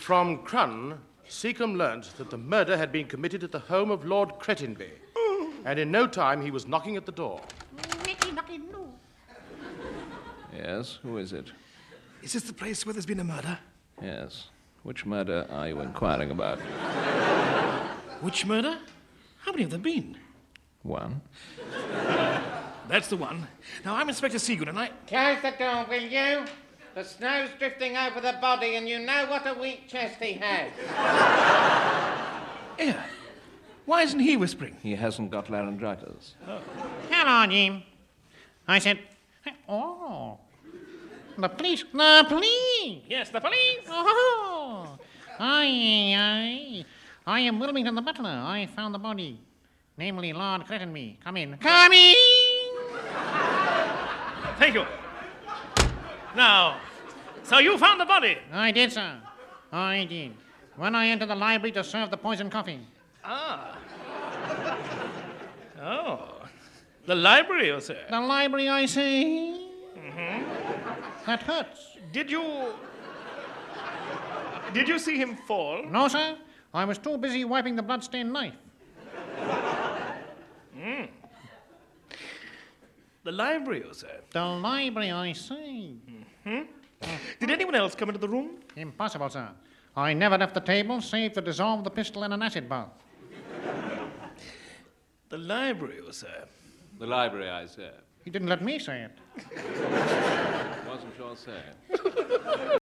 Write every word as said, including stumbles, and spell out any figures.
From Crun, Seacombe learnt that the murder had been committed at the home of Lord Cretinby, and in no time he was knocking at the door. Yes, who is it? Is this the place where there's been a murder? Yes. Which murder are you inquiring about? Which murder? How many have there been? One. That's the one. Now, I'm Inspector Seagood, and I... Close the door, will you? The snow's drifting over the body, and you know what a weak chest he has. Here. Why isn't he whispering? He hasn't got laryngitis. Oh. Hello, Jim. I said, oh, the police, the police. Yes, the police. Oh, aye, aye. I am Wilmington the butler. I found the body, namely Lord Cretinby. Come in. Come in! Thank you. Now, so you found the body? I did, sir. I did. When I entered the library to serve the poison coffee. Ah. Oh. The library, you say? The library, I say. Mm-hmm. That hurts. Did you... Did you see him fall? No, sir. I was too busy wiping the blood-stained knife. Mm. The library, you say? The library, I say. Mm-hmm. Did anyone else come into the room? Impossible, sir. I never left the table save to dissolve the pistol in an acid bath. The library, you say? The library, I say. He didn't let me say it. Wasn't your say.